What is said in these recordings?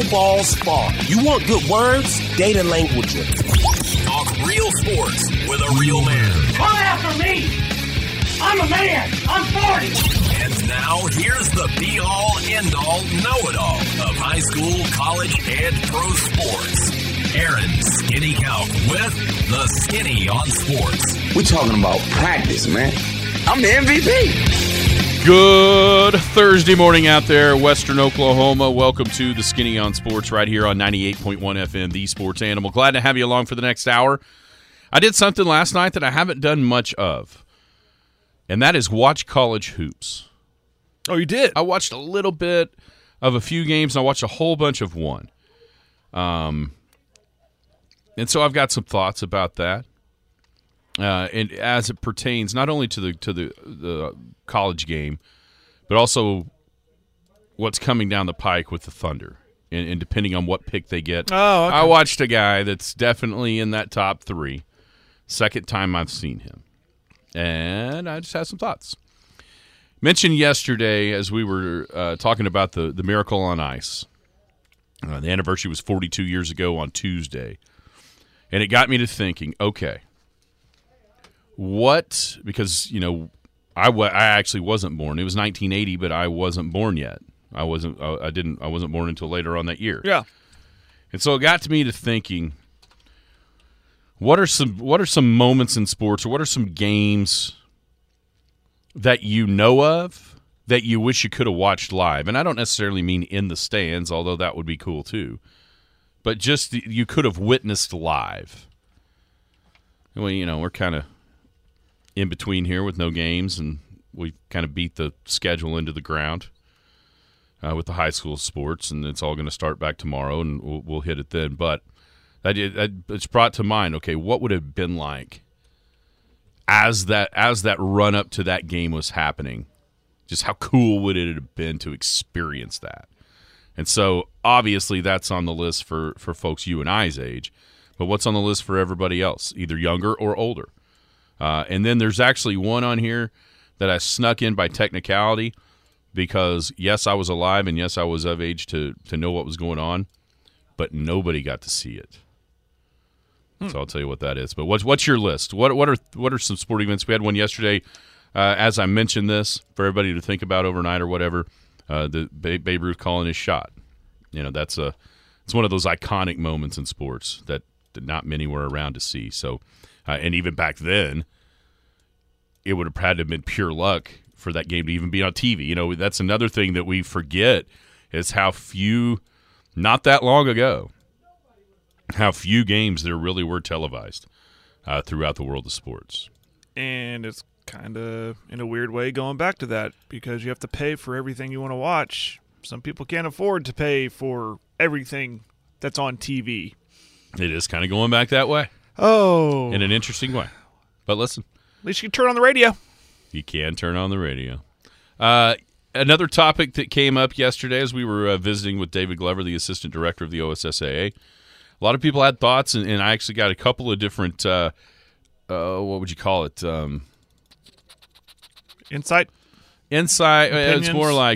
no balls fall. You want good words? Data languages. Talk real sports with a real man. Come after me! I'm a man! I'm 40! And now, here's the be-all, end-all, know-it-all of high school, college, and pro sports. Aaron Skinny Count with the Skinny on Sports. We're talking about practice, man. I'm the MVP. Good Thursday morning out there, Western Oklahoma. Welcome to the Skinny on Sports right here on 98.1 FM, the Sports Animal. Glad to have you along for the next hour. I did something last night that I haven't done much of, and that is watch college hoops. Oh, you did? I watched a little bit of a few games, and I watched a whole bunch of one. And so I've got some thoughts about that. And as it pertains not only to the college game, but also what's coming down the pike with the Thunder, and depending on what pick they get. Oh, okay. I watched a guy that's definitely in that top three. Second time I've seen him, and I just had some thoughts. Mentioned yesterday as we were talking about the Miracle on Ice. The anniversary was 42 years ago on Tuesday, and it got me to thinking. Okay. Because, you know, I actually wasn't born. It was 1980, but I wasn't born yet. I wasn't born until later on that year. Yeah. And so it got to me to thinking, what are some moments in sports, or what are some games that you know of that you wish you could have watched live? And I don't necessarily mean in the stands, although that would be cool too. But just you could have witnessed live. Well, you know, we're kind of in between here with no games, and we kind of beat the schedule into the ground with the high school sports, and it's all going to start back tomorrow, and we'll hit it then. But it's brought to mind, okay, what would it have been like as that run up to that game was happening? Just how cool would it have been to experience that? And so obviously that's on the list for folks you and I's age, but what's on the list for everybody else, either younger or older? And then there's actually one on here that I snuck in by technicality because, yes, I was alive and, yes, I was of age to know what was going on, but nobody got to see it. So I'll tell you what that is. But what's your list? What are some sporting events? We had one yesterday, as I mentioned this, for everybody to think about overnight or whatever, the Babe Ruth calling his shot. You know, it's one of those iconic moments in sports that not many were around to see. So, and even back then, it would have had to have been pure luck for that game to even be on TV. You know, that's another thing that we forget is how few, not that long ago, how few games there really were televised throughout the world of sports. And it's kind of, in a weird way, going back to that because you have to pay for everything you want to watch. Some people can't afford to pay for everything that's on TV. It is kind of going back that way. Oh. In an interesting way. But listen. At least you can turn on the radio. You can turn on the radio. Another topic that came up yesterday as we were visiting with David Glover, the assistant director of the OSSAA. A lot of people had thoughts, and I actually got a couple of different, what would you call it? Insight? It's more like,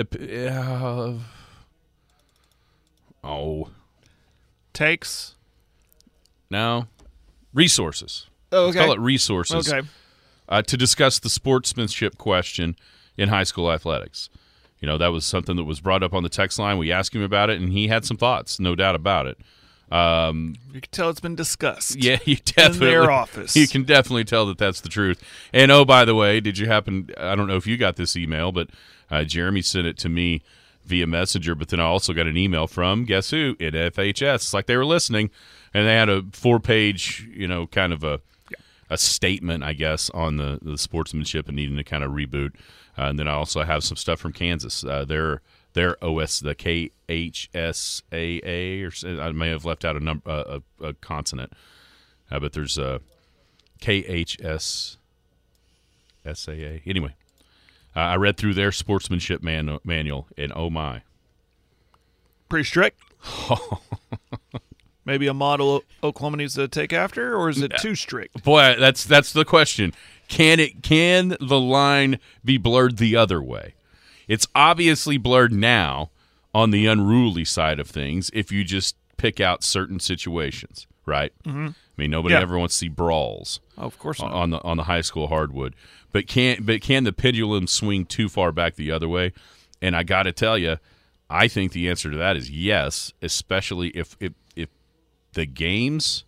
takes? No. Resources. Oh, okay. Let's call it resources. Okay. To discuss the sportsmanship question in high school athletics. You know, that was something that was brought up on the text line. We asked him about it, and he had some thoughts, no doubt about it. You can tell it's been discussed. Yeah, you definitely. In their office. You can definitely tell that that's the truth. And, oh, by the way, did you happen – I don't know if you got this email, but Jeremy sent it to me via Messenger, but then I also got an email from, guess who, NFHS. It's like they were listening, and they had a 4-page, you know, kind of a statement, I guess, on the sportsmanship and needing to kind of reboot. And then I also have some stuff from Kansas. Their OS, the KHSAA, or I may have left out a consonant, but there's a KHSSAA. Anyway, I read through their sportsmanship manual, and oh my, pretty strict. Maybe a model Oklahoma needs to take after, or is it too strict? Boy, that's the question. Can the line be blurred the other way? It's obviously blurred now on the unruly side of things if you just pick out certain situations, right? Mm-hmm. I mean, nobody ever wants to see brawls. Oh, of course not. on the high school hardwood. But can the pendulum swing too far back the other way? And I got to tell you, I think the answer to that is yes, especially if the games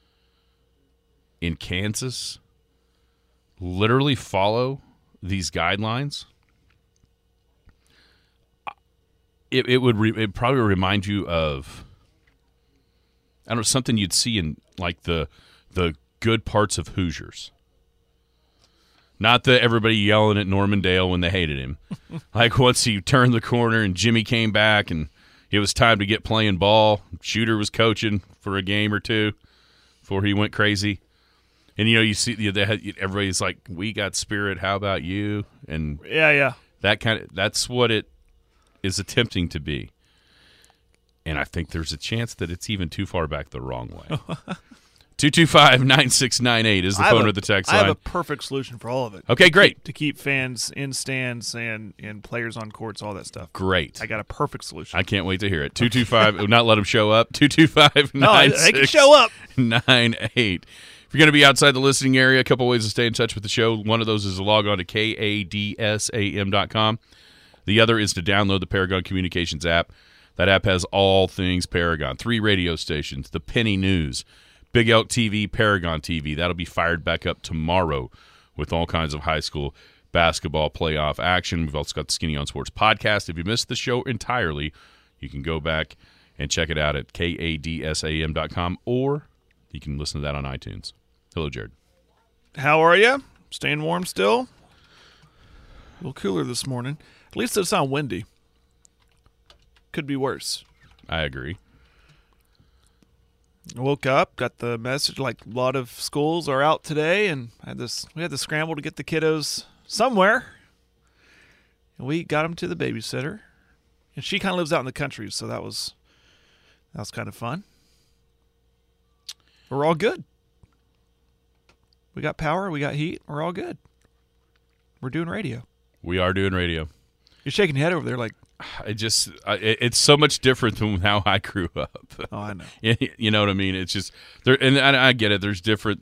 in Kansas literally follow these guidelines. It probably remind you of, I don't know, something you'd see in like the good parts of Hoosiers. Not everybody yelling at Norman Dale when they hated him. Like once he turned the corner and Jimmy came back and it was time to get playing ball. Shooter was coaching for a game or two before he went crazy. And, you see everybody's like, we got spirit, how about you? And yeah. That's what it is attempting to be. And I think there's a chance that it's even too far back the wrong way. 225-9698 is the phone or the text line. I have a perfect solution for all of it. Okay, great. To keep fans in stands and players on courts, all that stuff. Great. I got a perfect solution. I can't wait to hear it. 225, not let them show up. 225-9698. No, they can show up. If you're going to be outside the listening area, a couple ways to stay in touch with the show. One of those is to log on to kadsam.com. The other is to download the Paragon Communications app. That app has all things Paragon. 3 radio stations, the Penny News, Big Elk TV, Paragon TV. That'll be fired back up tomorrow with all kinds of high school basketball playoff action. We've also got the Skinny on Sports podcast. If you missed the show entirely, you can go back and check it out at kadsam.com, or you can listen to that on iTunes. Hello, Jared. How are you? Staying warm still? A little cooler this morning. At least it's not windy. Could be worse. I agree. I woke up, got the message like a lot of schools are out today, and we had to scramble to get the kiddos somewhere. And we got them to the babysitter. And she kind of lives out in the country, so that was kind of fun. We're all good. We got power, we got heat, we're all good. We're doing radio. We are doing radio. You're shaking your head over there like, it's so much different than how I grew up. oh, I know. You know what I mean? It's just there, and I get it. There's different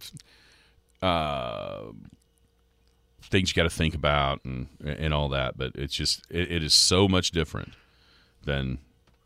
things you got to think about and all that, but it's just it is so much different than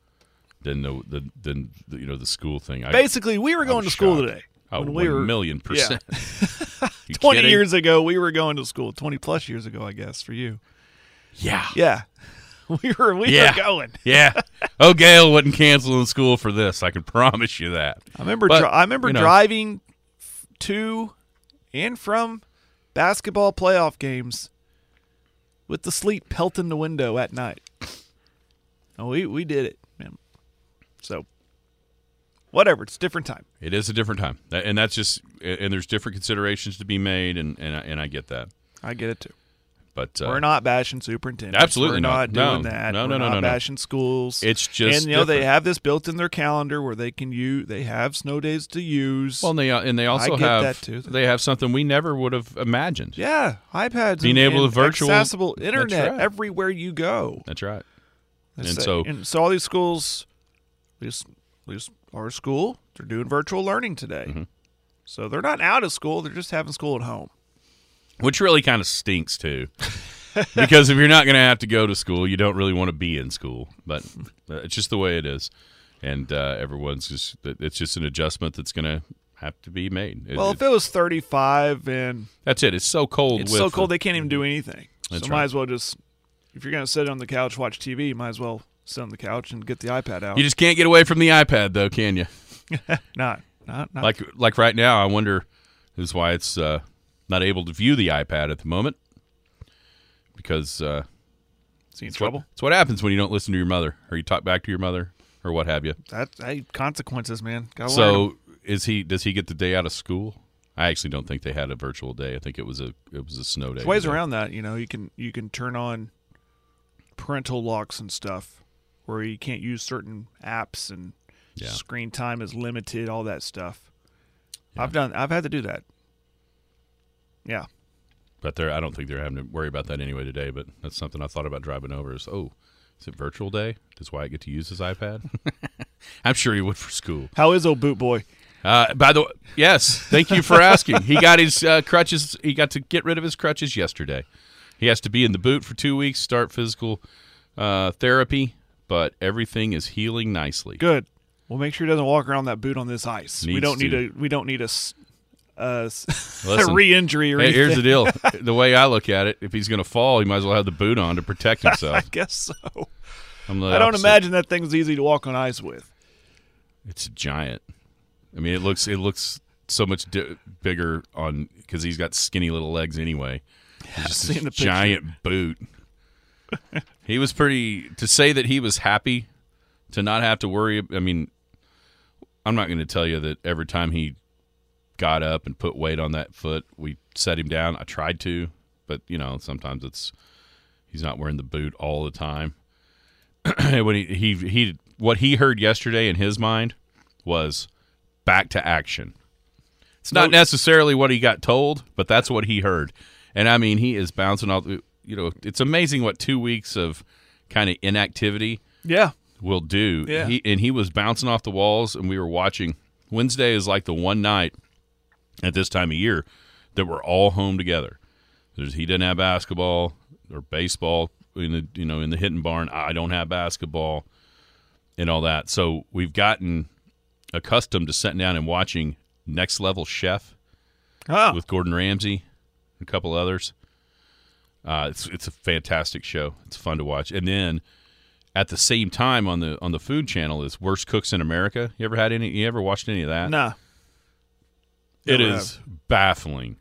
the school thing. Basically, we were going to school today. Oh, when we were 1,000,000%. Yeah. 20 years ago, we were going to school. 20 plus years ago, I guess, for you. Yeah. Yeah. We were going. Yeah. Oh, Gail wasn't canceling school for this. I can promise you that. I remember driving to and from basketball playoff games with the sleet pelting the window at night. Oh, we did it, man. So, whatever. It's a different time. It is a different time, and that's just and there's different considerations to be made, and I get that. I get it too. But we're not bashing superintendents. Absolutely we're not doing that. No, we're not bashing schools. It's just and they have this built in their calendar where they can use. They have snow days to use. Well, and they also have that too. They have something we never would have imagined. Yeah, iPads, being able to virtual accessible internet everywhere you go. That's right. So all these schools, at least our school, they're doing virtual learning today. Mm-hmm. So they're not out of school; they're just having school at home. Which really kind of stinks, too. Because if you're not going to have to go to school, you don't really want to be in school. But it's just the way it is. And it's just an adjustment that's going to have to be made. If it was 35 and... That's it. It's so cold. It's so cold they can't even do anything. That's so might as well just... If you're going to sit on the couch, watch TV, you might as well sit on the couch and get the iPad out. You just can't get away from the iPad, though, can you? Not. Like right now, I wonder is why it's... not able to view the iPad at the moment because it's trouble. It's what happens when you don't listen to your mother or you talk back to your mother or what have you. That's consequences, man. So does he get the day out of school? I actually don't think they had a virtual day. I think it was a snow day. There's ways around that. You can turn on parental locks and stuff where you can't use certain apps and screen time is limited. All that stuff. Yeah. I've had to do that. Yeah. But I don't think they're having to worry about that anyway today, but that's something I thought about driving over is, Is it virtual day? Does Wyatt get to use his iPad? I'm sure he would for school. How is old Boot Boy? By the way, yes, thank you for asking. He got his crutches. He got to get rid of his crutches yesterday. He has to be in the boot for 2 weeks, start physical therapy, but everything is healing nicely. Good. Well, make sure he doesn't walk around that boot on this ice. We don't need a re-injury or anything. Here's the deal. The way I look at it, if he's going to fall, he might as well have the boot on to protect himself. I guess so. I don't imagine that thing's easy to walk on ice with. It's a giant. I mean, it looks so much bigger on because he's got skinny little legs anyway. It's just a giant boot. He was pretty to say that he was happy to not have to worry. I mean, I'm not going to tell you that every time he got up and put weight on that foot, we set him down. I tried to, but sometimes he's not wearing the boot all the time. When he what he heard yesterday in his mind was back to action. It's not necessarily what he got told, but that's what he heard. And I mean, he is bouncing off. It's amazing what 2 weeks of kind of inactivity will do. Yeah. He was bouncing off the walls, and we were watching. Wednesday is like the one night at this time of year that we're all home together. He didn't have basketball or baseball in the hitting barn. I don't have basketball and all that. So we've gotten accustomed to sitting down and watching Next Level Chef with Gordon Ramsay and a couple others. It's a fantastic show. It's fun to watch. And then at the same time on the Food Channel is Worst Cooks in America. You ever watched any of that? Nah. It is baffling.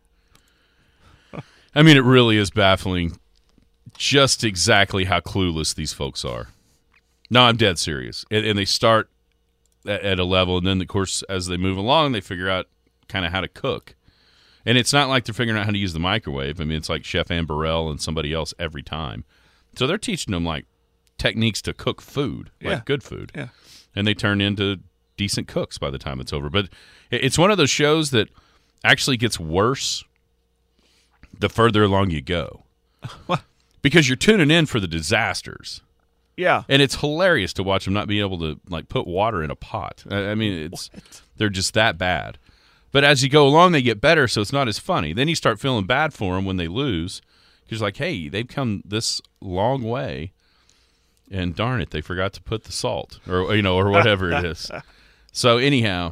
I mean, it really is baffling just exactly how clueless these folks are. No, I'm dead serious. And they start at a level, and then, of course, as they move along, they figure out kind of how to cook. And it's not like they're figuring out how to use the microwave. I mean, it's like Chef Ann Burrell and somebody else every time. So they're teaching them, like, techniques to cook food, like good food. Yeah. And they turn into decent cooks by the time it's over. But it's one of those shows that actually gets worse the further along you go. What? Because you're tuning in for the disasters. Yeah. And it's hilarious to watch them not be able to, like, put water in a pot. I mean, they're just that bad. But as you go along, they get better, so it's not as funny. Then you start feeling bad for them when they lose. Because, like, hey, they've come this long way, and darn it, they forgot to put the salt or whatever it is. So, anyhow,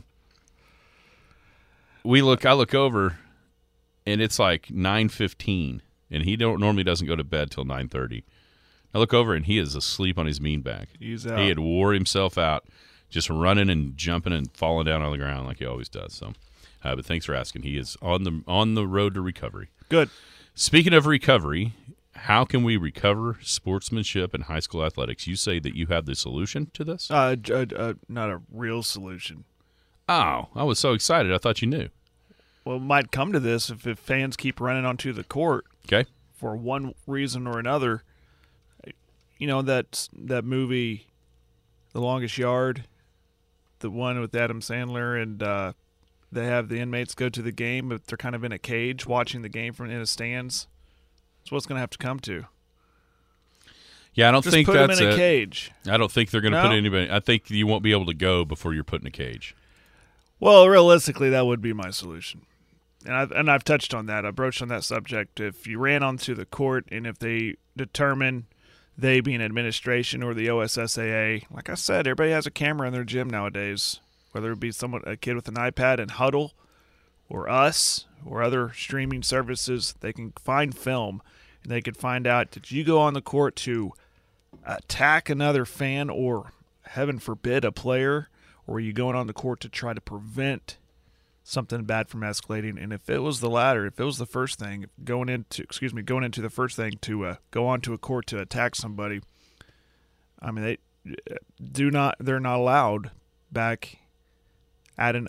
I look over, and it's like 9:15, and he normally doesn't go to bed till 9:30. I look over, and he is asleep on his bean bag. He's out. He had wore himself out, just running and jumping and falling down on the ground like he always does. So, but thanks for asking. He is on the road to recovery. Good. Speaking of recovery, how can we recover sportsmanship in high school athletics? You say that you have the solution to this? Not a real solution. Oh, I was so excited. I thought you knew. Well, it might come to this if fans keep running onto the court. Okay. For one reason or another. You know that movie, The Longest Yard, the one with Adam Sandler, and they have the inmates go to the game, but they're kind of in a cage watching the game from in the stands. That's what it's going to have to come to. Yeah, I don't think that's put them in a cage. I don't think they're going to put anybody. I think you won't be able to go before you're put in a cage. Well, realistically, that would be my solution. And I've touched on that. I broached on that subject. If you ran onto the court and if they determine, they being administration or the OSSAA, like I said, everybody has a camera in their gym nowadays, whether it be a kid with an iPad and Huddle or us or other streaming services. They can find film and they could find out, did you go on the court to attack another fan or, heaven forbid, a player, or are you going on the court to try to prevent something bad from escalating? And if it was the latter, if it was the first thing, going into the first thing to go onto a court to attack somebody, I mean, they're not allowed back at an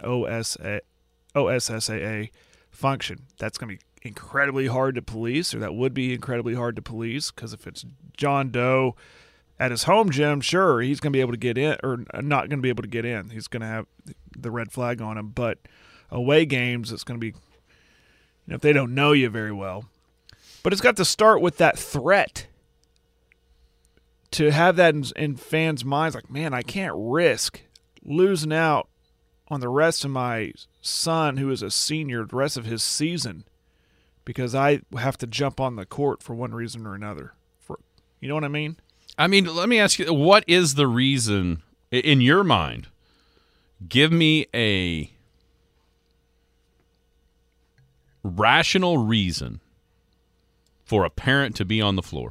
OSSAA function. That's going to be incredibly hard to police, or that would be incredibly hard to police, because if it's John Doe at his home gym, sure, he's going to be able to get in, or not going to be able to get in. He's going to have the red flag on him. But away games, it's going to be, if they don't know you very well. But it's got to start with that threat. to have that in fans' minds, like, man, I can't risk losing out on the rest of my son, who is a senior, the rest of his season, because I have to jump on the court for one reason or another. You know what I mean? I mean, let me ask you, what is the reason in your mind? Give me a rational reason for a parent to be on the floor.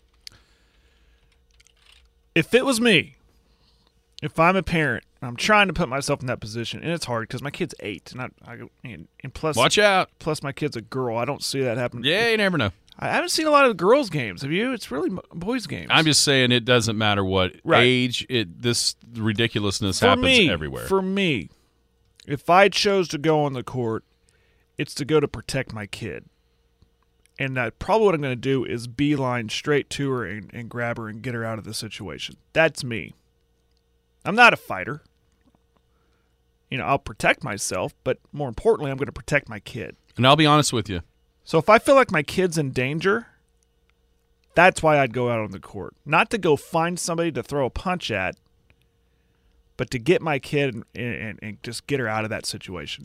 If it was me, if I'm a parent, I'm trying to put myself in that position, and it's hard because my kid's 8, and plus, watch out. Plus, my kid's a girl. I don't see that happen. Yeah, you never know. I haven't seen a lot of girls' games. Have you? It's really boys' games. I'm just saying it doesn't matter what age. This ridiculousness happens everywhere. For me, if I chose to go on the court, it's to go to protect my kid. And probably what I'm going to do is beeline straight to her and grab her and get her out of the situation. That's me. I'm not a fighter. I'll protect myself, but more importantly, I'm going to protect my kid. And I'll be honest with you. So if I feel like my kid's in danger, that's why I'd go out on the court. Not to go find somebody to throw a punch at, but to get my kid and just get her out of that situation.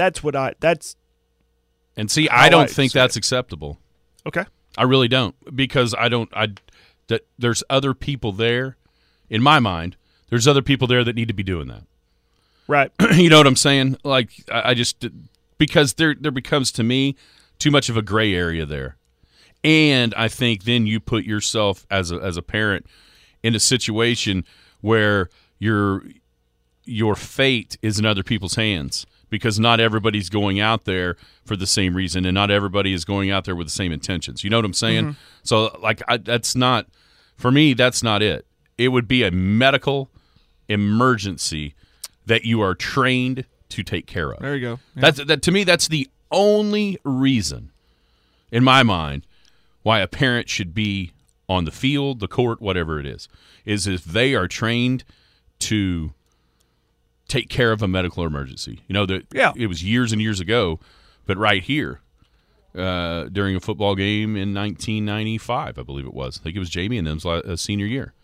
And see, I don't think that's acceptable. Okay. I really don't, because there's other people there, in my mind, there's other people there that need to be doing that. Right. You know what I'm saying? Like, I just, because there becomes, to me, too much of a gray area there. And I think then you put yourself as a parent in a situation where your fate is in other people's hands, because not everybody's going out there for the same reason, and not everybody is going out there with the same intentions. You know what I'm saying? Mm-hmm. So, like, that's not, for me, that's not it. It would be a medical emergency that you are trained to take care of. There you go. Yeah. That to me, that's the only reason, in my mind, why a parent should be on the field, the court, whatever it is if they are trained to take care of a medical emergency. It was years and years ago, but right here, during a football game in 1995, I believe it was. I think it was Jamie and them's senior year.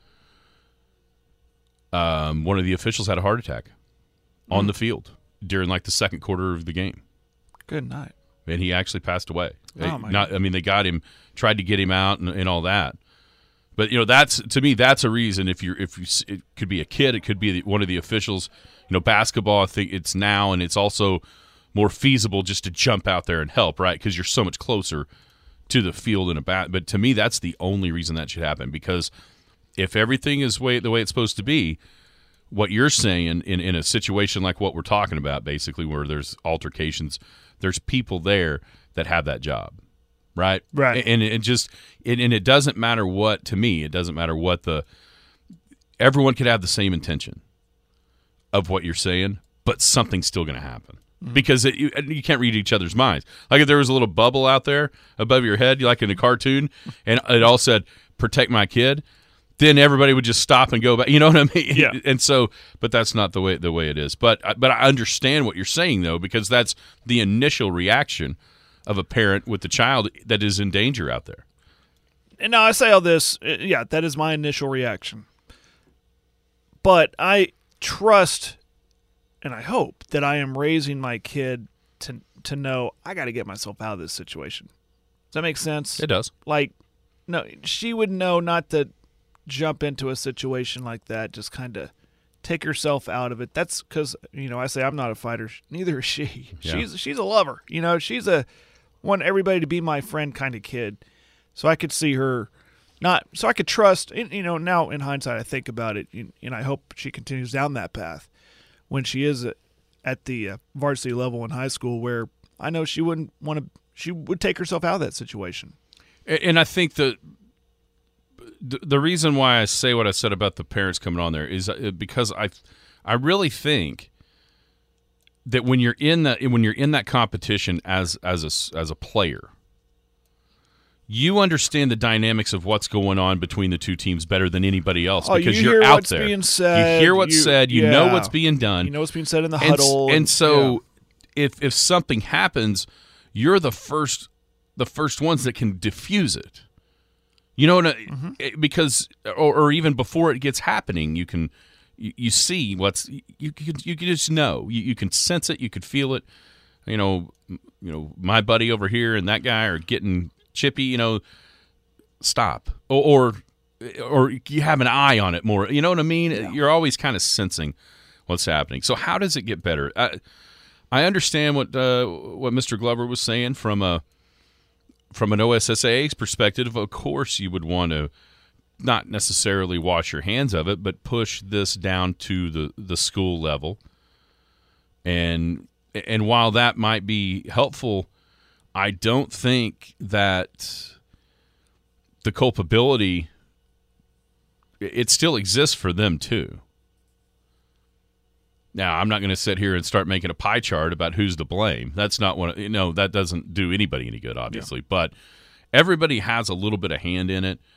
One of the officials had a heart attack on the field during the second quarter of the game. Good night. And he actually passed away. Oh my God. They got him, tried to get him out and all that. But that's, to me, that's a reason. If it could be a kid, it could be one of the officials. Basketball, I think it's now, and it's also more feasible just to jump out there and help, right? Because you're so much closer to the field in a bat. But to me, that's the only reason that should happen. Because if everything is the way it's supposed to be, what you're saying in a situation like what we're talking about, basically, where there's altercations, there's people there that have that job, right? Right. And it doesn't matter what, to me, it doesn't matter what everyone could have the same intention of what you're saying, but something's still going to happen. Mm-hmm. Because you can't read each other's minds. Like if there was a little bubble out there above your head, like in a cartoon, and it all said, protect my kid, then everybody would just stop and go back. You know what I mean? Yeah. And so, but that's not the way it is. But I understand what you're saying, though, because that's the initial reaction of a parent with the child that is in danger out there. And now I say all this, that is my initial reaction. But I trust and I hope that I am raising my kid to know I got to get myself out of this situation. Does that make sense? It does. Like, no, she would know not to jump into a situation like that, just kind of take herself out of it. That's because, I say I'm not a fighter. Neither is she. Yeah. She's a lover. She's a want everybody to be my friend kind of kid. So I could see her so I could trust, now in hindsight I think about it, and I hope she continues down that path when she is at the varsity level in high school, where I know she would take herself out of that situation. And I think the reason why I say what I said about the parents coming on there is because I really think that when you're in that competition as a player, you understand the dynamics of what's going on between the two teams better than anybody else, because you're out there. Being said, you hear what's said. You know what's being done. You know what's being said in the huddle. And so, if something happens, you're the first ones that can diffuse it. Because or even before it gets happening, you can you see what's you can just know. You can sense it, you could feel it. My buddy over here and that guy are getting chippy, stop. Or you have an eye on it more. You know what I mean? Yeah. You're always kind of sensing what's happening. So how does it get better? I understand what Mr. Glover was saying from an OSSAA's perspective. Of course, you would want to not necessarily wash your hands of it, but push this down to the school level. And while that might be helpful, I don't think that the culpability, it still exists for them too. Now, I'm not going to sit here and start making a pie chart about who's to blame. That's not what that doesn't do anybody any good, obviously. Yeah. But everybody has a little bit of hand in it,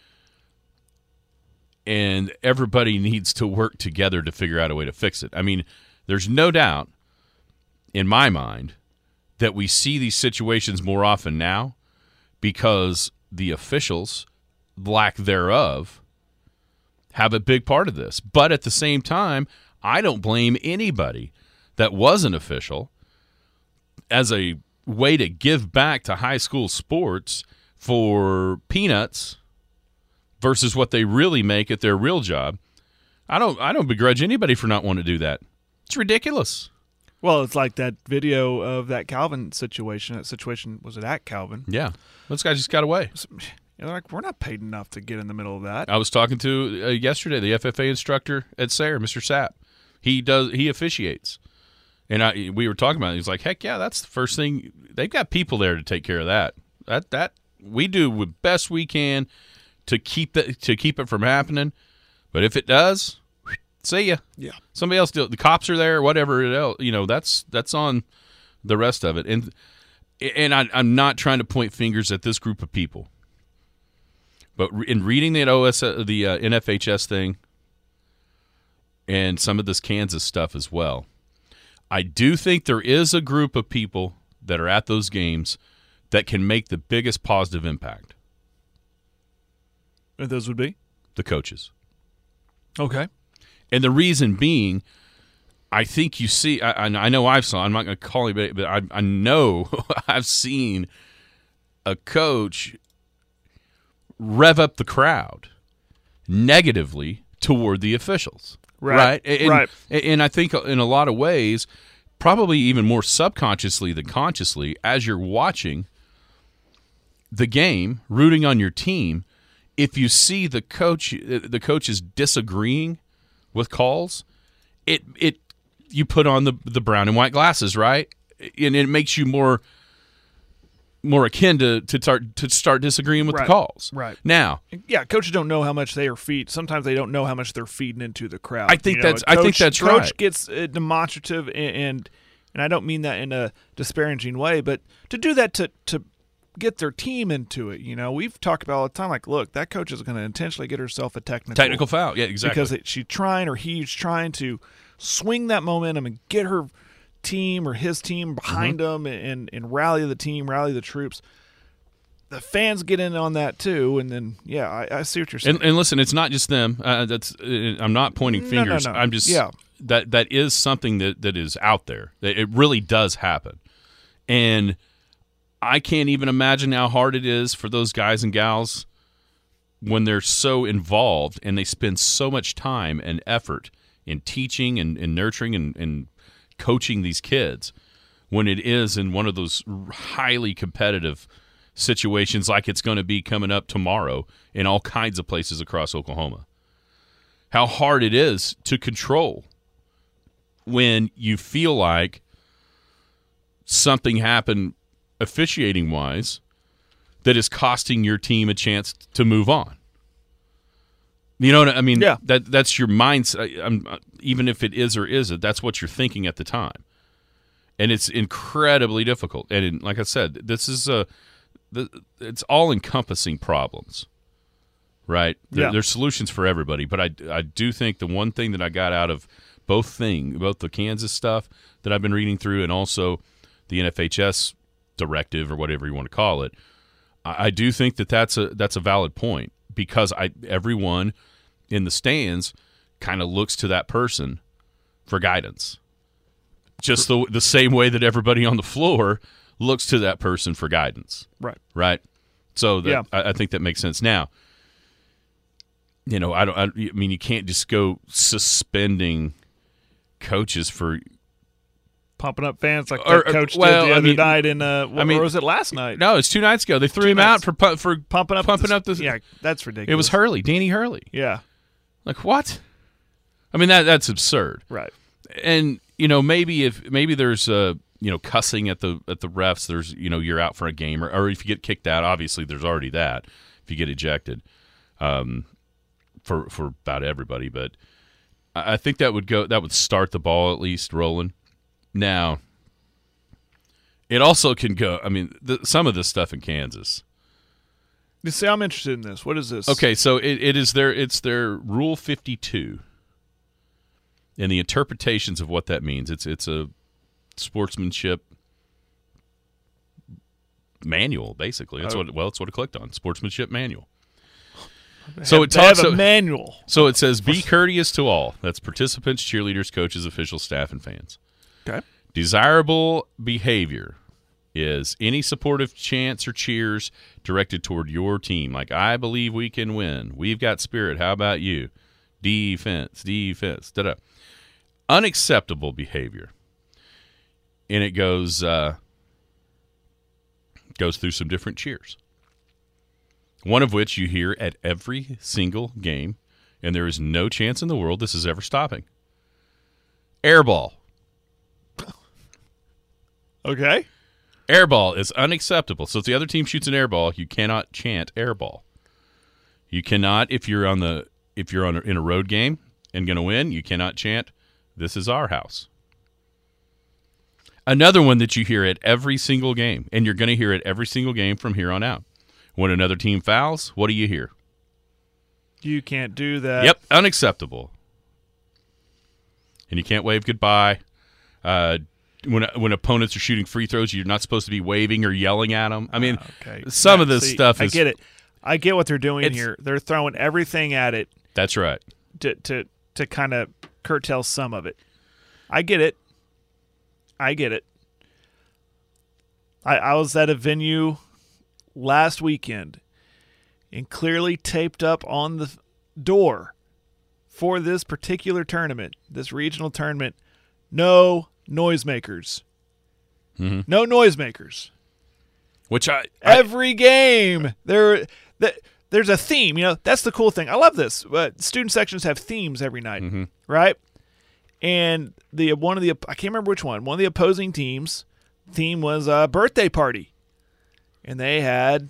and everybody needs to work together to figure out a way to fix it. I mean, there's no doubt in my mind that we see these situations more often now because the officials, lack thereof, have a big part of this. But at the same time, I don't blame anybody that was an official as a way to give back to high school sports for peanuts versus what they really make at their real job. I don't begrudge anybody for not wanting to do that. It's ridiculous. Well, it's like that video of that Calvin situation. That situation, was it at Calvin? Yeah. Those guys just got away. They're like, we're not paid enough to get in the middle of that. I was talking to yesterday the FFA instructor at Sayre, Mr. Sapp. He officiates. And we were talking about it. He was like, heck yeah, that's the first thing. They've got people there to take care of that. That we do the best we can to keep it from happening. But if it does, see ya. Yeah. Somebody else do it. The cops are there, whatever else. That's on the rest of it. And I'm not trying to point fingers at this group of people. But in reading the NFHS thing and some of this Kansas stuff as well, I do think there is a group of people that are at those games that can make the biggest positive impact. And those would be? The coaches. Okay. And the reason being, I think you see, I know I'm not going to call anybody, but I know I've seen a coach rev up the crowd negatively toward the officials. Right. And I think in a lot of ways, probably even more subconsciously than consciously, as you're watching the game, rooting on your team, if you see the coaches disagreeing with calls, you put on the brown and white glasses, right? And it makes you more akin to start disagreeing with the calls. Right. Now, yeah, coaches don't know how much they are sometimes they don't know how much they're feeding into the crowd. I think that's right. Coach gets demonstrative, and I don't mean that in a disparaging way, but to do that to get their team into it. We've talked about all the time, like, look, that coach is going to intentionally get herself a technical foul. Yeah, exactly. Because she's trying, or he's trying to swing that momentum and get her team or his team behind them and rally the team, rally the troops. The fans get in on that too, and then I see what you're saying. And listen, it's not just them. I'm not pointing fingers. No. I'm just that is something that is out there. It really does happen, and I can't even imagine how hard it is for those guys and gals when they're so involved and they spend so much time and effort in teaching and nurturing and coaching these kids, when it is in one of those highly competitive situations like it's going to be coming up tomorrow in all kinds of places across Oklahoma. How hard it is to control when you feel like something happened officiating-wise that is costing your team a chance to move on. You know what I mean? Yeah. That's your mindset. Even if it is or isn't, that's what you're thinking at the time. And it's incredibly difficult. And like I said, this is it's all-encompassing problems, right? There's solutions for everybody. But I do think the one thing that I got out of both the Kansas stuff that I've been reading through and also the NFHS directive or whatever you want to call it, I do think that's a valid point, because everyone in the stands kind of looks to that person for guidance. Just the same way that everybody on the floor looks to that person for guidance. Right. So I think that makes sense. Now, I mean, you can't just go suspending coaches for pumping up fans like that coach did the other night in or was it last night? No, it's 2 nights ago. They threw him out for pumping up the. Yeah, that's ridiculous. It was Hurley, Danny Hurley. Yeah. Like what? I mean that's absurd. Right. And maybe there's cussing at the refs, there's you're out for a game or if you get kicked out, obviously there's already that if you get ejected for about everybody, but I think that would start the ball at least rolling. Now it also can go, I mean some of this stuff in Kansas. You see, I'm interested in this. What is this? Okay, so it's their Rule 52 and the interpretations of what that means. It's a sportsmanship manual, basically. That's what it clicked on. Sportsmanship manual. So it talks a manual. So it says, "Be courteous to all." That's participants, cheerleaders, coaches, officials, staff, and fans. Okay. Desirable behavior is any supportive chants or cheers directed toward your team, like "I believe we can win," "We've got spirit, how about you?" Defense, da-da. Unacceptable behavior. And it goes through some different cheers. One of which you hear at every single game, and there is no chance in the world this is ever stopping. Airball. Okay. Airball is unacceptable. So if the other team shoots an airball, you cannot chant airball. You cannot, if you're in a road game and going to win, you cannot chant, "This is our house." Another one that you hear at every single game, and you're going to hear it every single game from here on out. When another team fouls, what do you hear? You can't do that. Yep, unacceptable. And you can't wave goodbye. When opponents are shooting free throws, you're not supposed to be waving or yelling at them. I mean, some of this stuff is... I get it. I get what they're doing here. They're throwing everything at it. That's right. To kind of curtail some of it. I get it. I was at a venue last weekend and clearly taped up on the door for this particular tournament, this regional tournament, no noisemakers. Mm-hmm. No noisemakers. Which every game there's a theme. That's the cool thing. I love this. Student sections have themes every night, mm-hmm. right? And I can't remember which one. One of the opposing teams' theme was a birthday party, and they had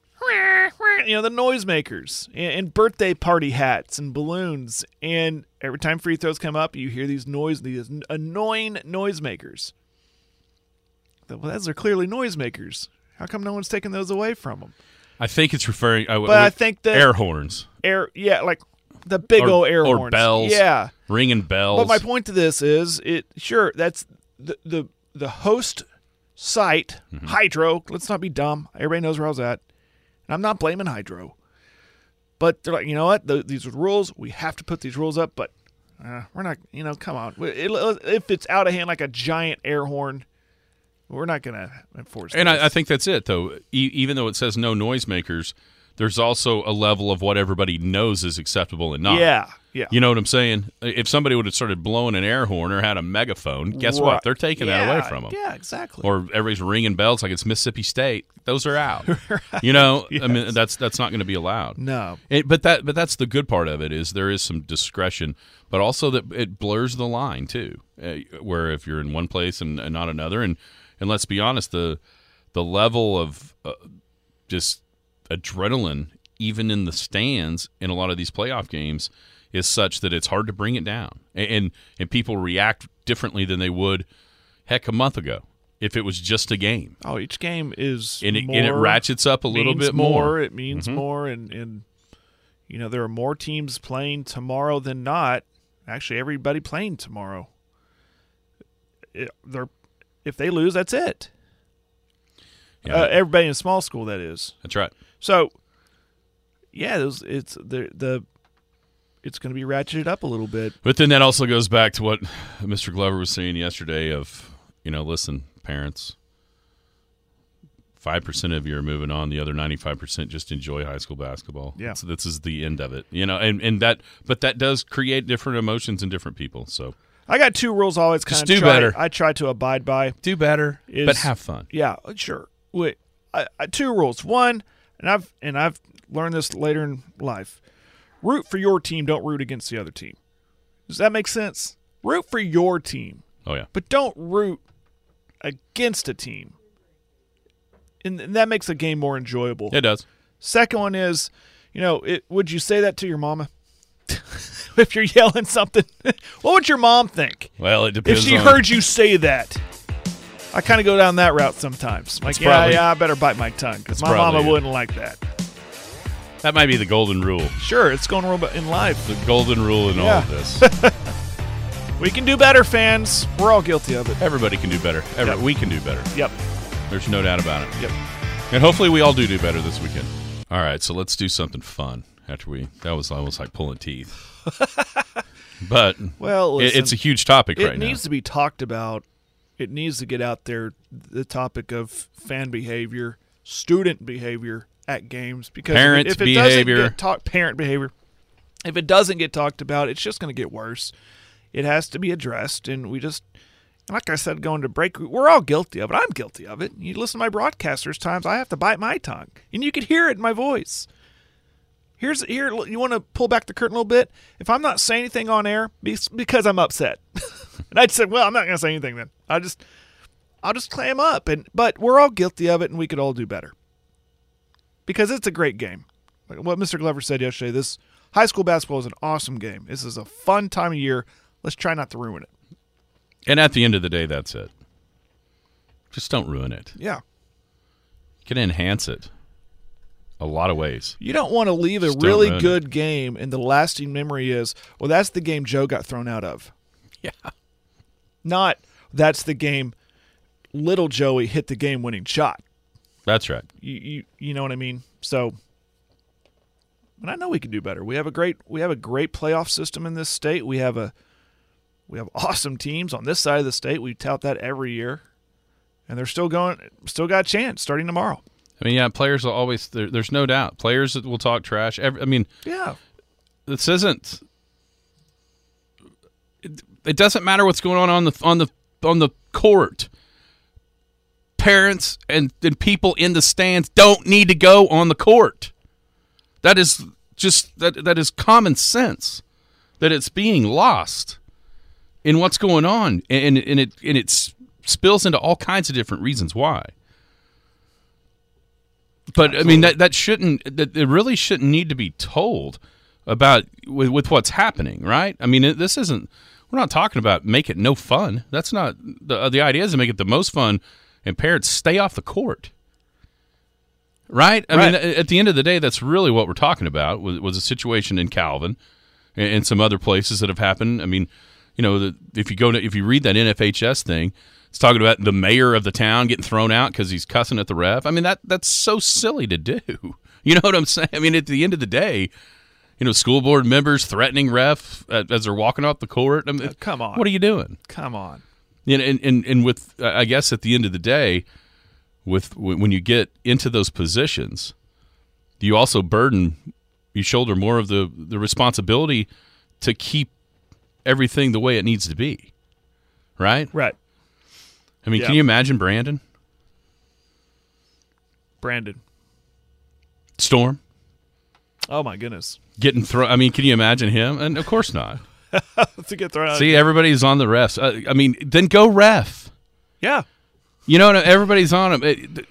the noisemakers and birthday party hats and balloons. And every time free throws come up, you hear these annoying noisemakers. Well, those are clearly noisemakers. How come no one's taking those away from them? I think it's referring. But I think that air horns. Like the big old air horns. Or bells. Yeah, ringing bells. But my point to this is, that's the host site, mm-hmm. Hydro. Let's not be dumb. Everybody knows where I was at, and I'm not blaming Hydro. But they're like, you know what? These are rules. We have to put these rules up. But we're not. Come on. If it's out of hand like a giant air horn, we're not going to enforce it. And I think that's it, though. Even though it says no noisemakers, there's also a level of what everybody knows is acceptable and not. Yeah. You know what I'm saying? If somebody would have started blowing an air horn or had a megaphone, guess what? They're taking that away from them. Yeah, exactly. Or everybody's ringing bells like it's Mississippi State. Those are out. Right. Yes. I mean, that's not going to be allowed. No. But that's the good part of it, is there is some discretion, but also that it blurs the line too, where if you're in one place and not another, and let's be honest, the level of just adrenaline, even in the stands in a lot of these playoff games, is such that it's hard to bring it down. And people react differently than they would, heck, a month ago if it was just a game. Oh, each game is and it ratchets up a little bit more. It means mm-hmm. more, and there are more teams playing tomorrow than not. Actually, everybody playing tomorrow. If they lose, that's it. Yeah. Everybody in small school, that is. That's right. So yeah, it's going to be ratcheted up a little bit. But then that also goes back to what Mr. Glover was saying yesterday of, listen, parents, 5% of you are moving on. The other 95% just enjoy high school basketball. Yeah. So this is the end of it, but that does create different emotions in different people. So I got 2 rules I always kind of do better. I try to abide by. Do better, but have fun. Yeah, sure. Wait, 2 rules. One, and I've learned this later in life. Root for your team, don't root against the other team. Does that make sense? Root for your team. Oh, yeah. But don't root against a team. And that makes the game more enjoyable. It does. Second one is, would you say that to your mama? If you're yelling something, what would your mom think? Well, it depends. If she heard you say that. I kind of go down that route sometimes. Like, I better bite my tongue because my mama wouldn't like that. That might be the golden rule. Sure, it's going to in life. The golden rule in all of this. We can do better, fans. We're all guilty of it. Everybody can do better. Yep. We can do better. Yep. There's no doubt about it. Yep. And hopefully we all do better this weekend. All right, so let's do something fun after that was almost like pulling teeth. But listen, it's a huge topic right now. It needs to be talked about. It needs to get out there, the topic of fan behavior, student behavior at games. Because parent behavior. Parent behavior. If it doesn't get talked about, it's just going to get worse. It has to be addressed, and we just... Like I said, going to break, we're all guilty of it. I'm guilty of it. You listen to my broadcasters times, I have to bite my tongue. And you can hear it in my voice. Here, you want to pull back the curtain a little bit? If I'm not saying anything on air, because I'm upset. And I'd say, well, I'm not going to say anything then. I'll just clam up. But we're all guilty of it, and we could all do better. Because it's a great game. Like what Mr. Glover said yesterday, this high school basketball is an awesome game. This is a fun time of year. Let's try not to ruin it. And at the end of the day, that's it. Just don't ruin it. Yeah. You can enhance it a lot of ways. You don't want to leave a really good game and the lasting memory is, well, that's the game Joe got thrown out of. Yeah. Not, that's the game little Joey hit the game-winning shot. That's right. You know what I mean? So, and I know we can do better. We have a great playoff system in this state. We have awesome teams on this side of the state. We tout that every year, and they're still got a chance starting tomorrow. I mean, yeah, players will always. There's no doubt. Players that will talk trash. Yeah, this isn't. It doesn't matter what's going on the court. Parents and people in the stands don't need to go on the court. That is just that is common sense. That it's being lost in what's going on, and it spills into all kinds of different reasons why. But absolutely. I mean that it really shouldn't need to be told about with what's happening, right? I mean this isn't. We're not talking about make it no fun. That's not the idea. Is to make it the most fun, and parents stay off the court, right? I mean at the end of the day, that's really what we're talking about. Was a situation in Calvin and some other places that have happened. I mean. If you read that NFHS thing, it's talking about the mayor of the town getting thrown out because he's cussing at the ref. I mean, that's so silly to do. You know what I'm saying? I mean, at the end of the day, school board members threatening ref as they're walking off the court. I mean, come on. What are you doing? Come on. And with, I guess at the end of the day, when you get into those positions, you also you shoulder more of the responsibility to keep everything the way it needs to be, right? Right. I mean, Can you imagine Brandon? Storm? Oh, my goodness. Getting thrown. I mean, can you imagine him? And of course not. To get thrown out. See, everybody's on the refs. I mean, then go ref. Yeah. Everybody's on them.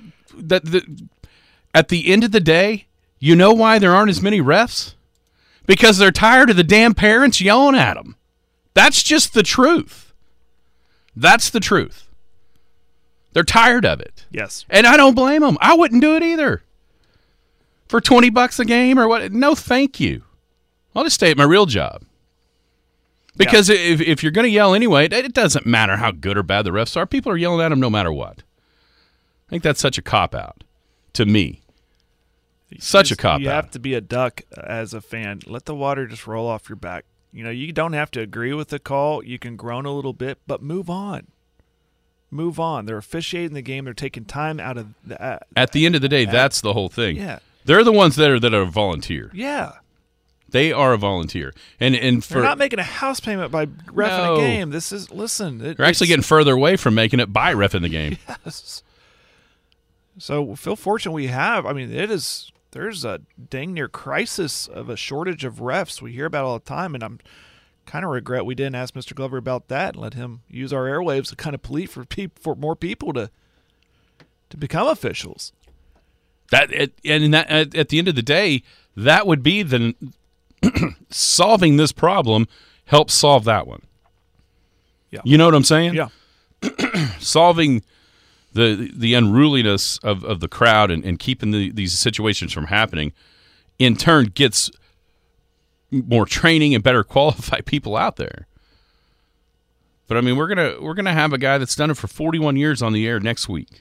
At the end of the day, you know why there aren't as many refs? Because they're tired of the damn parents yelling at them. That's just the truth. That's the truth. They're tired of it. Yes. And I don't blame them. I wouldn't do it either. For $20 a game or what? No, thank you. I'll just stay at my real job. Because if you're going to yell anyway, it doesn't matter how good or bad the refs are. People are yelling at them no matter what. I think that's such a cop-out to me. Such a cop-out. You have to be a duck as a fan. Let the water just roll off your back. You don't have to agree with the call. You can groan a little bit, but move on. Move on. They're officiating the game. They're taking time out of the At the end of the day, that's the whole thing. Yeah. They're the ones that are volunteer. Yeah. They are a volunteer. And for they're not making a house payment by reffing a game. This is they're actually getting further away from making it by reffing the game. Yes. So feel fortunate we have. I mean, there's a dang near crisis of a shortage of refs. We hear about it all the time, and I'm kind of regret we didn't ask Mr. Glover about that and let him use our airwaves to kind of plead for more people to become officials. At the end of the day, that would be the solving this problem helps solve that one. Yeah. You know what I'm saying? Yeah. Solving the unruliness of the crowd and keeping these situations from happening, in turn, gets more training and better qualified people out there. But I mean, we're gonna have a guy that's done it for 41 years on the air next week.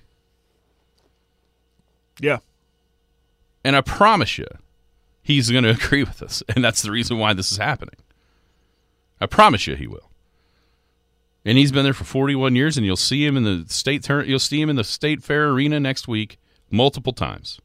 Yeah. And I promise you, he's going to agree with us, and that's the reason why this is happening. I promise you, he will. And he's been there for 41 years, and you'll see him in the state fair arena next week multiple times.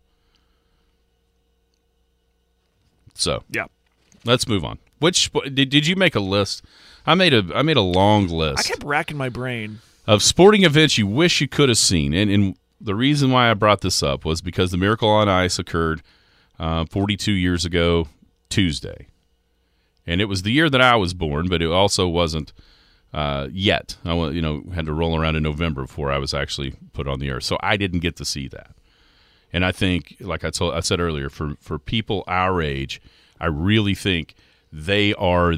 So, yeah, let's move on. Did you make a list? I made a long list. I kept racking my brain of sporting events you wish you could have seen, and the reason why I brought this up was because the Miracle on Ice occurred 42 years ago Tuesday. And it was the year that I was born, but it also wasn't yet. I had to roll around in November before I was actually put on the earth. So I didn't get to see that. And I think, like I said earlier, for people our age, I really think that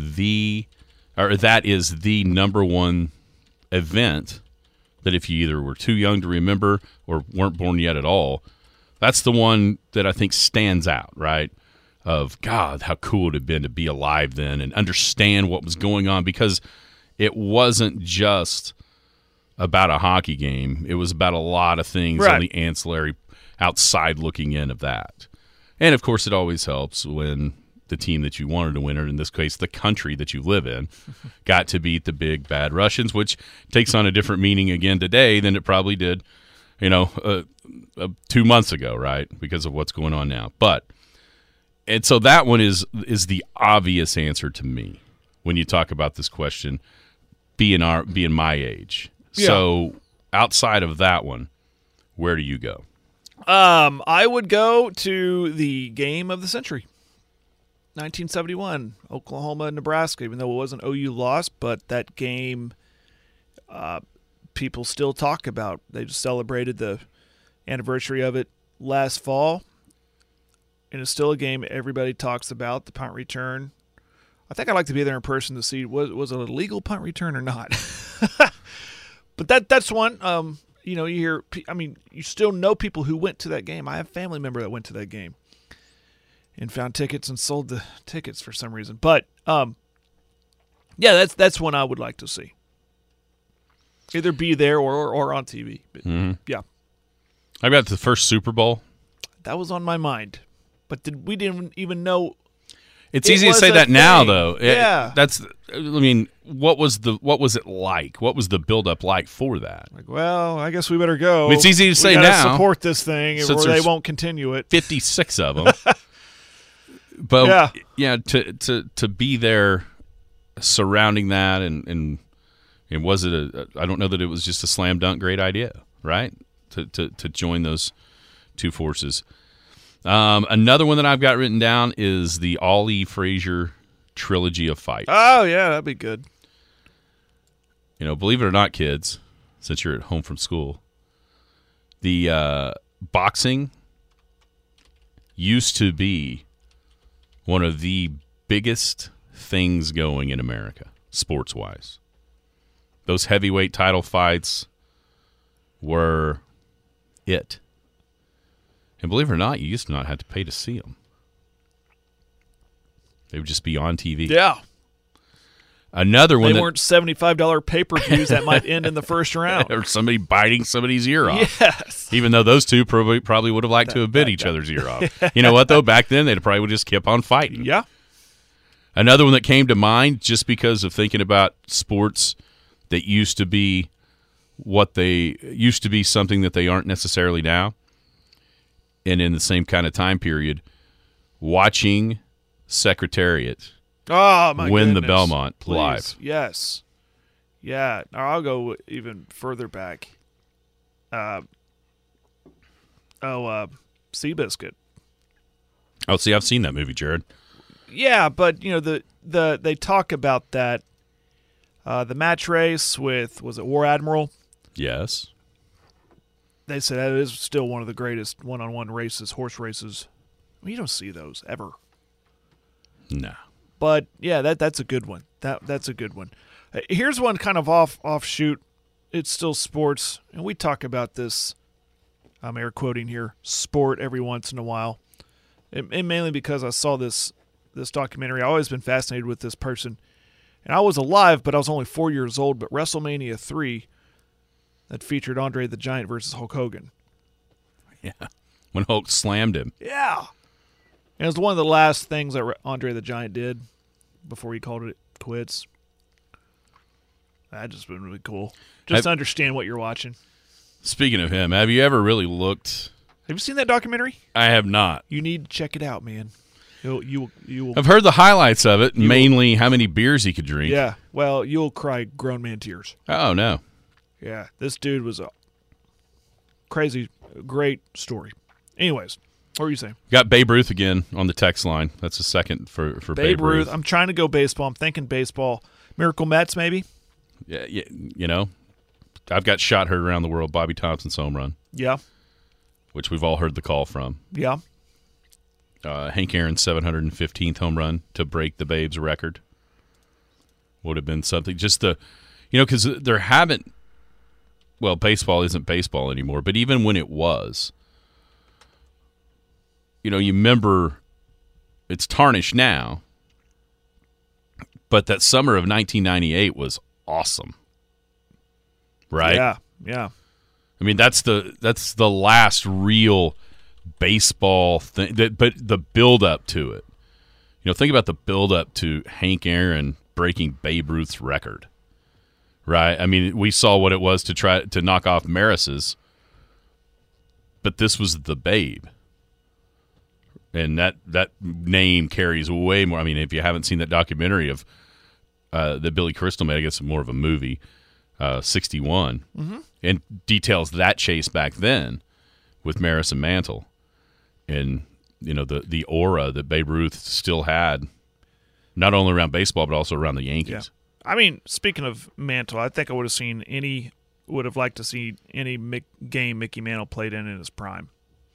is the number one event that if you either were too young to remember or weren't born yet at all, that's the one that I think stands out, right? Of, God, how cool it would have been to be alive then and understand what was going on, because it wasn't just about a hockey game. It was about a lot of things on the ancillary outside looking in of that. And, of course, it always helps when the team that you wanted to win, or in this case, the country that you live in, got to beat the big bad Russians, which takes on a different meaning again today than it probably did, 2 months ago, right? Because of what's going on now. And so that one is the obvious answer to me when you talk about this question, being my age. Yeah. So outside of that one, where do you go? I would go to the game of the century. 1971, Oklahoma and Nebraska, even though it wasn't OU lost, but that game people still talk about. They just celebrated the anniversary of it last fall, and it's still a game everybody talks about, the punt return. I think I'd like to be there in person to see, was it a legal punt return or not? But that's one. You hear, you still know people who went to that game. I have a family member that went to that game and found tickets and sold the tickets for some reason. But, that's one I would like to see. Either be there or on TV. But, yeah. I got the first Super Bowl. That was on my mind. But we didn't even know. It's easy to say that now, though. Yeah. What was it like? What was the build-up like for that? Well, I guess we better go. It's easy to say now. Support this thing, or they won't continue it. 56 of them. But to be there surrounding that and was it I don't know that it was just a slam dunk great idea, right? To join those two forces. Another one that I've got written down is the Ollie Frazier trilogy of fights. Oh yeah, that'd be good. Believe it or not, kids, since you're at home from school, the boxing used to be one of the biggest things going in America, sports-wise. Those heavyweight title fights were it. And believe it or not, you used to not have to pay to see them. They would just be on TV. Yeah. Another one they weren't $75 pay-per-views that might end in the first round. or somebody biting somebody's ear off. Yes. Even though those two probably would have liked to have bit each other's ear off. You know what, though? Back then, they'd probably would just keep on fighting. Yeah. Another one that came to mind just because of thinking about sports that used to be something that they aren't necessarily now, and in the same kind of time period, watching Secretariat Oh, my win goodness. the Belmont Please. live. Yes. Yeah. I'll go even further back. Seabiscuit. Oh, see, I've seen that movie, Jared. Yeah, but they talk about that the match race with, was it War Admiral? Yes. They said that is still one of the greatest one-on-one races, horse races. I mean, you don't see those ever. No. But yeah, that's a good one. That's a good one. Here's one kind of offshoot. It's still sports, and we talk about this. I'm air quoting here, sport every once in a while, and mainly because I saw this documentary. I've always been fascinated with this person, and I was alive, but I was only 4 years old. But WrestleMania 3, that featured Andre the Giant versus Hulk Hogan. Yeah. When Hulk slammed him. Yeah. And it was one of the last things that Andre the Giant did before he called it quits. That just been really cool. Just to understand what you're watching. Speaking of him, have you ever really looked? Have you seen that documentary? I have not. You need to check it out, man. You will. I've heard the highlights of it, mainly how many beers he could drink. Yeah. Well, you'll cry grown man tears. Oh, no. Yeah. This dude was a crazy, great story. Anyways, what were you saying? Got Babe Ruth again on the text line. That's a second for Babe Ruth. I'm trying to go baseball. I'm thinking baseball. Miracle Mets, maybe? Yeah, you know, I've got shot heard around the world, Bobby Thompson's home run. Yeah. Which we've all heard the call from. Yeah. Hank Aaron's 715th home run to break the Babe's record would have been something. Just because there haven't, well, baseball isn't baseball anymore, but even when it was, you remember it's tarnished now, but that summer of 1998 was awesome. Right? Yeah. Yeah. I mean, that's the last real baseball thing, but the build-up to it. Think about the build-up to Hank Aaron breaking Babe Ruth's record, right? I mean, we saw what it was to try to knock off Maris's, but this was the Babe. And that name carries way more. I mean, if you haven't seen that documentary of that Billy Crystal made, I guess more of a movie, 61, and details that chase back then with Maris and Mantle, and the aura that Babe Ruth still had, not only around baseball but also around the Yankees. Yeah. I mean, speaking of Mantle, I think I would have liked to see any game Mickey Mantle played in his prime.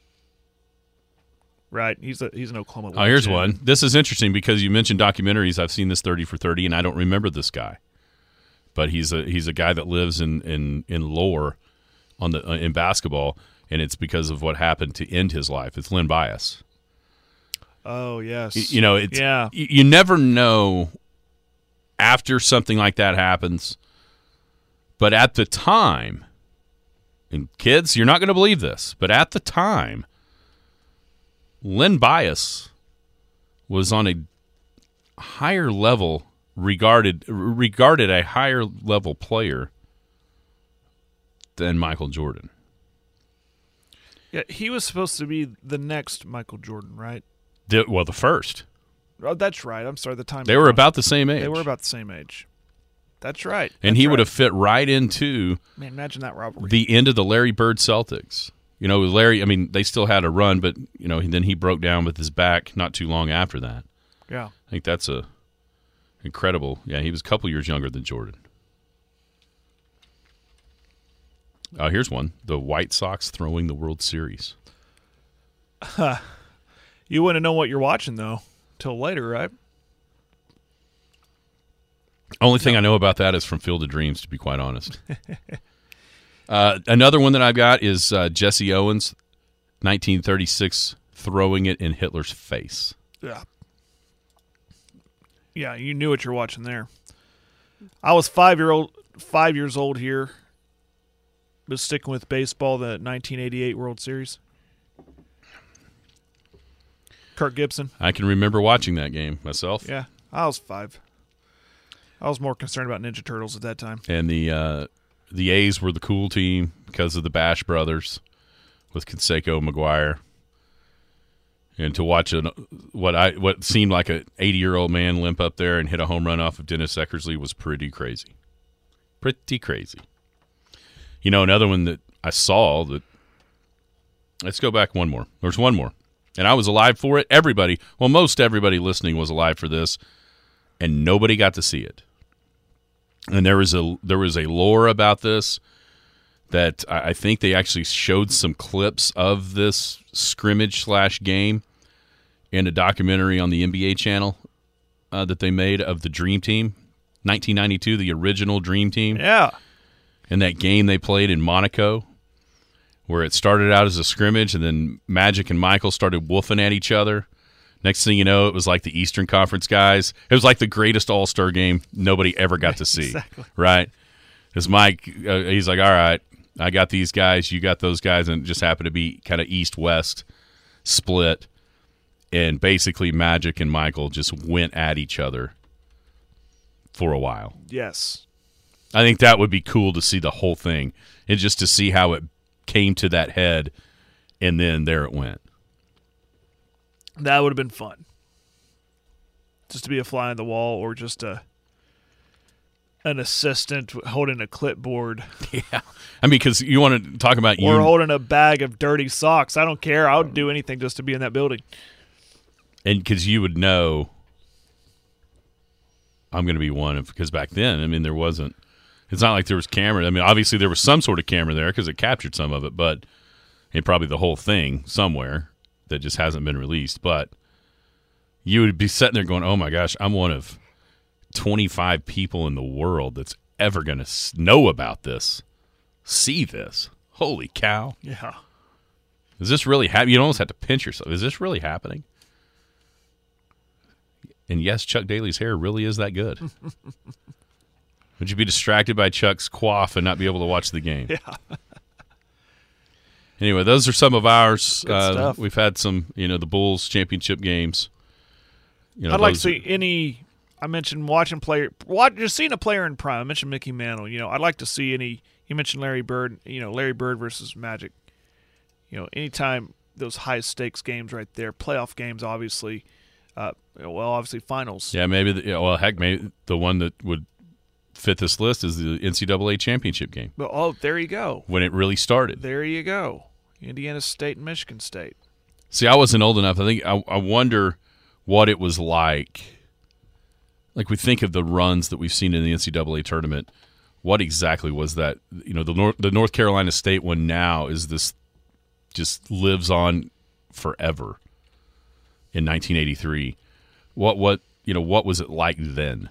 Right, he's an Oklahoma. Oh, here's one. This is interesting because you mentioned documentaries. I've seen this 30 for 30, and I don't remember this guy, but he's a guy that lives in lore in basketball, and it's because of what happened to end his life. It's Len Bias. Oh yes, it's you never know after something like that happens, but at the time, and kids, you're not going to believe this, but at the time, Len Bias was on a higher level, regarded a higher level player than Michael Jordan. Yeah, he was supposed to be the next Michael Jordan, right? The first. Oh, that's right. I'm sorry. The time they were about the same age. They were about the same age. That's right. And he would have fit right into imagine that rivalry. The end of the Larry Bird Celtics. Larry, I mean, they still had a run, but, then he broke down with his back not too long after that. Yeah. I think that's incredible. Yeah, he was a couple years younger than Jordan. Here's one. The White Sox throwing the World Series. You wouldn't know what you're watching, though, till later, right? Only thing I know about that is from Field of Dreams, to be quite honest. Another one that I've got is Jesse Owens, 1936, throwing it in Hitler's face. Yeah. Yeah, you knew what you're watching there. I was 5 years old here. Was sticking with baseball, the 1988 World Series. Kirk Gibson. I can remember watching that game myself. Yeah, I was 5. I was more concerned about Ninja Turtles at that time. And the A's were the cool team because of the Bash brothers with Canseco McGuire. And to watch what seemed like an 80-year-old man limp up there and hit a home run off of Dennis Eckersley was pretty crazy. Pretty crazy. You know, another one that I saw that – let's go back one more. There's one more. And I was alive for it. Most everybody listening was alive for this, and nobody got to see it. And there was a lore about this that I think they actually showed some clips of this scrimmage/game in a documentary on the NBA channel that they made of the Dream Team, 1992, the original Dream Team. Yeah. And that game they played in Monaco, where it started out as a scrimmage, and then Magic and Michael started woofing at each other. Next thing you know, it was like the Eastern Conference guys. It was like the greatest all-star game nobody ever got to see. Exactly. Right? Because Mike, he's like, all right, I got these guys, you got those guys, and it just happened to be kind of East-West split. And basically Magic and Michael just went at each other for a while. Yes. I think that would be cool to see the whole thing and just to see how it came to that head, and then there it went. That would have been fun. Just to be a fly on the wall or just an assistant holding a clipboard. Yeah. I mean, because you want to talk about or holding a bag of dirty socks. I don't care. I would do anything just to be in that building. And because you would know I'm going to be one. Because back then, I mean, there wasn't. It's not like there was camera. I mean, obviously there was some sort of camera there because it captured some of it, but and probably the whole thing somewhere that just hasn't been released. But you would be sitting there going, oh, my gosh, I'm one of 25 people in the world that's ever going to know about this, see this. Holy cow. Yeah. Is this really happening? You almost have to pinch yourself. Is this really happening? And yes, Chuck Daly's hair really is that good. Would you be distracted by Chuck's quaff and not be able to watch the game? Yeah. Anyway, those are some of ours. Good stuff. We've had some, the Bulls championship games. I'd like to see any. I mentioned just seeing a player in prime. I mentioned Mickey Mantle. I'd like to see any. You mentioned Larry Bird. Larry Bird versus Magic. Anytime those high stakes games right there, playoff games, obviously. Obviously finals. Yeah, maybe. Maybe the one that would fit this list is the NCAA championship game. Oh, there you go. When it really started. There you go. Indiana State and Michigan State. See, I wasn't old enough. I think I wonder what it was like. Like we think of the runs that we've seen in the NCAA tournament. What exactly was that? The North Carolina State one now is this just lives on forever. In 1983, what was it like then?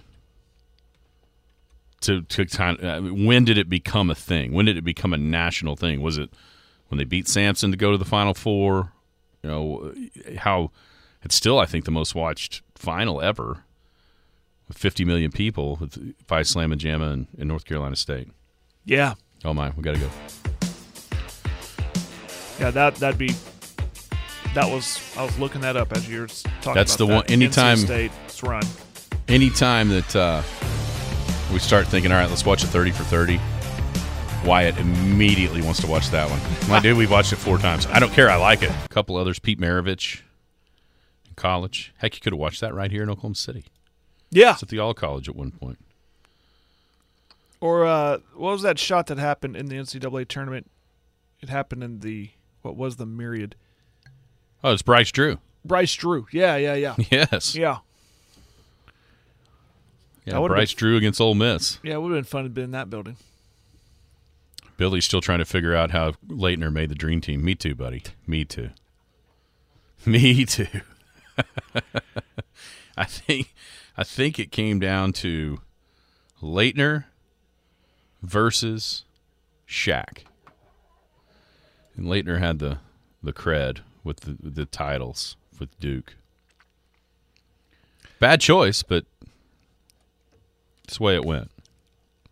To kind of, when did it become a thing? When did it become a national thing? Was it when they beat Samson to go to the Final Four? How it's still, I think, the most watched final ever with 50 million people with Phi Slamma Jamma in North Carolina State. Yeah. Oh my, we got to go. Yeah, that'd be. I was looking that up as you were talking. That's about the one. Anytime NC State's run. Anytime that we start thinking, all right, let's watch a 30 for 30. Wyatt immediately wants to watch that one. My dude, we've watched it 4 times. I don't care. I like it. A couple others. Pete Maravich in college. Heck, you could have watched that right here in Oklahoma City. Yeah. It's at the All College at one point. Or what was that shot that happened in the NCAA tournament? It happened in the Myriad. Oh, it's Bryce Drew. Bryce Drew. Yeah. Yes. Yeah. Yeah, Bryce Drew against Ole Miss. Yeah, it would have been fun to be in that building. Billy's still trying to figure out how Leitner made the Dream Team. Me too, buddy. Me too. I think it came down to Leitner versus Shaq. And Leitner had the cred with the titles with Duke. Bad choice, but it's the way it went.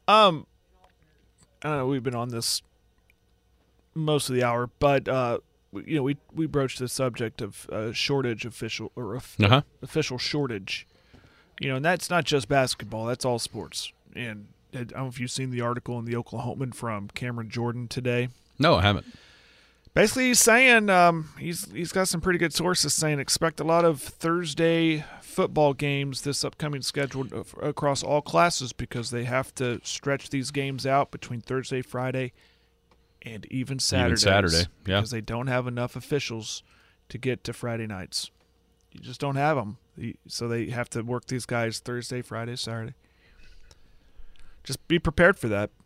I don't know. We've been on this most of the hour, but we broached the subject of shortage official shortage. And that's not just basketball. That's all sports. And I don't know if you've seen the article in the Oklahoman from Cameron Jordan today. No, I haven't. Basically, he's saying he's got some pretty good sources saying expect a lot of Thursday football games this upcoming schedule across all classes because they have to stretch these games out between Thursday, Friday, and even Saturday. Yeah. Because they don't have enough officials to get to Friday nights. You just don't have them. So they have to work these guys Thursday, Friday, Saturday. Just be prepared for that.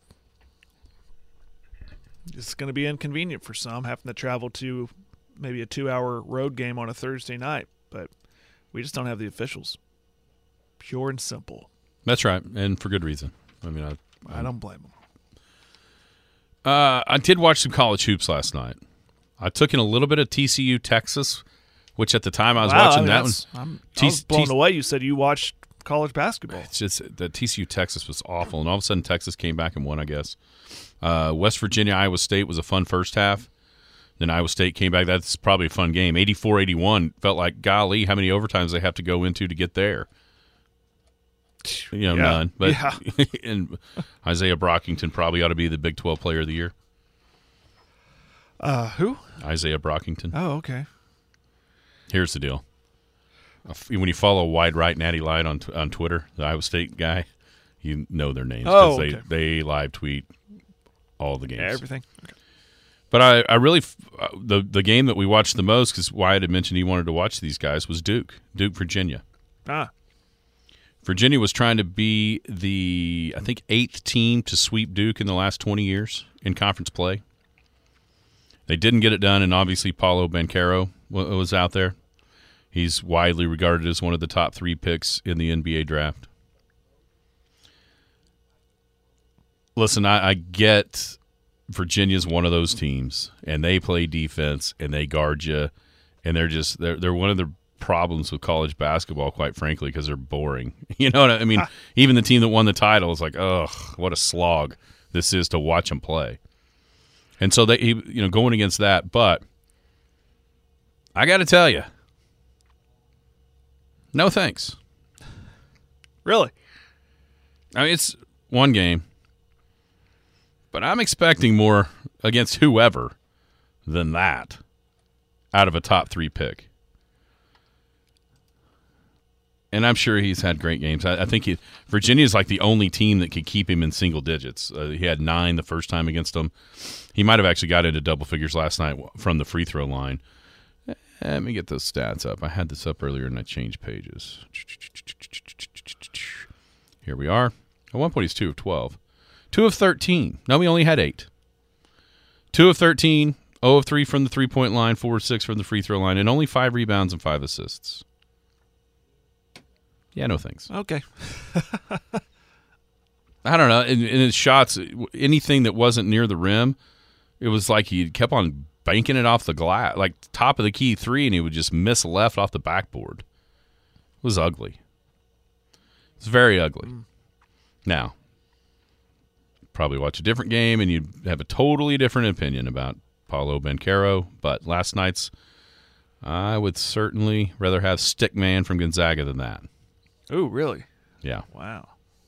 It's going to be inconvenient for some, having to travel to maybe a 2-hour road game on a Thursday night. But we just don't have the officials. Pure and simple. That's right, and for good reason. I mean, I don't blame them. I did watch some college hoops last night. I took in a little bit of TCU Texas, which at the time I was watching that one. I was blown away. You said you watched college basketball. It's just the TCU Texas was awful, and all of a sudden Texas came back and won, I guess. West Virginia, Iowa State was a fun first half. Then Iowa State came back. That's probably a fun game. 84-81. Felt like, golly, how many overtimes they have to go into to get there? None. But and Isaiah Brockington probably ought to be the Big 12 Player of the Year. Who? Isaiah Brockington. Oh, okay. Here's the deal. When you follow Wide Right Natty Light on Twitter, the Iowa State guy, you know their names because they live tweet all the games. Yeah, everything. Okay. But I really the game that we watched the most, because Wyatt had mentioned he wanted to watch these guys, was Duke, Virginia. Virginia was trying to be the, I think, 8th team to sweep Duke in the last 20 years in conference play. They didn't get it done, and obviously Paolo Banchero was out there. He's widely regarded as one of the top 3 picks in the NBA draft. Listen, I get Virginia's one of those teams, and they play defense, and they guard you, and they're one of the problems with college basketball, quite frankly, because they're boring. You know what I mean? Even the team that won the title is like, ugh, what a slog this is to watch them play. And so they, going against that, but I got to tell you, no thanks. Really? I mean, it's one game, but I'm expecting more against whoever than that out of a top 3 pick. And I'm sure he's had great games. I think Virginia's like the only team that could keep him in single digits. He had 9 the first time against them. He might have actually got into double figures last night from the free throw line. Let me get those stats up. I had this up earlier and I changed pages. Here we are. At one point he's 2 of 12. 2 of 13. No, we only had 8. 2 of 13, 0 of 3 from the three-point line, 4 of 6 from the free throw line, and only 5 rebounds and 5 assists. Yeah, no thanks. Okay. I don't know. In his shots, anything that wasn't near the rim, it was like he kept on banking it off the glass, like top of the key 3, and he would just miss left off the backboard. It was ugly. It's very ugly. Now, probably watch a different game, and you'd have a totally different opinion about Paolo Banchero, but last night's, I would certainly rather have Stickman from Gonzaga than that. Oh, really? Yeah. Wow.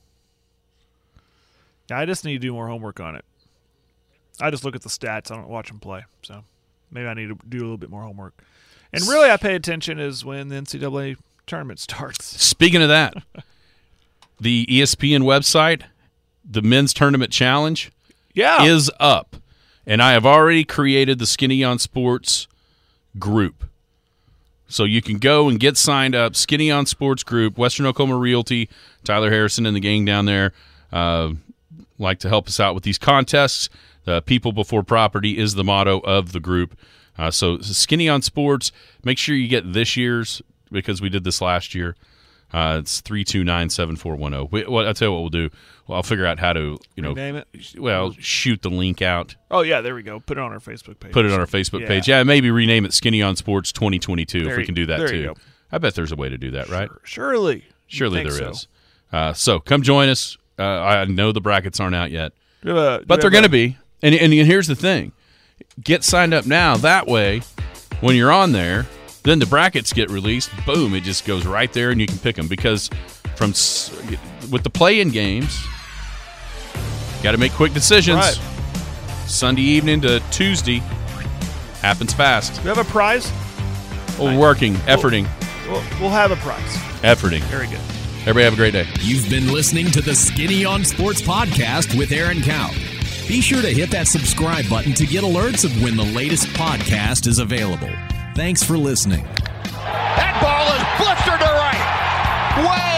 Yeah, I just need to do more homework on it. I just look at the stats. I don't watch them play. So maybe I need to do a little bit more homework. And really I pay attention is when the NCAA tournament starts. Speaking of that, the ESPN website, the Men's Tournament Challenge is up. And I have already created the Skinny on Sports group. So you can go and get signed up. Skinny on Sports group, Western Oklahoma Realty, Tyler Harrison and the gang down there like to help us out with these contests. People before property is the motto of the group. So Skinny on Sports, make sure you get this year's because we did this last year. It's 329-7410. I'll tell you what we'll do. Well, I'll figure out how to, name it. Well, shoot the link out. Oh yeah, there we go. Put it on our Facebook page. Put it on our Facebook page. Yeah, maybe rename it Skinny on Sports 2022 if we can do that there too. You go. I bet there's a way to do that, right? Surely there is. So come join us. I know the brackets aren't out yet, but they're going to be. And here's the thing. Get signed up now. That way, when you're on there, then the brackets get released. Boom, it just goes right there, and you can pick them. Because with the play-in games, got to make quick decisions. Right. Sunday evening to Tuesday happens fast. Do we have a prize? We're working, efforting. We'll have a prize. Efforting. Very good. Everybody have a great day. You've been listening to the Skinny on Sports podcast with Aaron Cow. Be sure to hit that subscribe button to get alerts of when the latest podcast is available. Thanks for listening. That ball is blistered to right. Way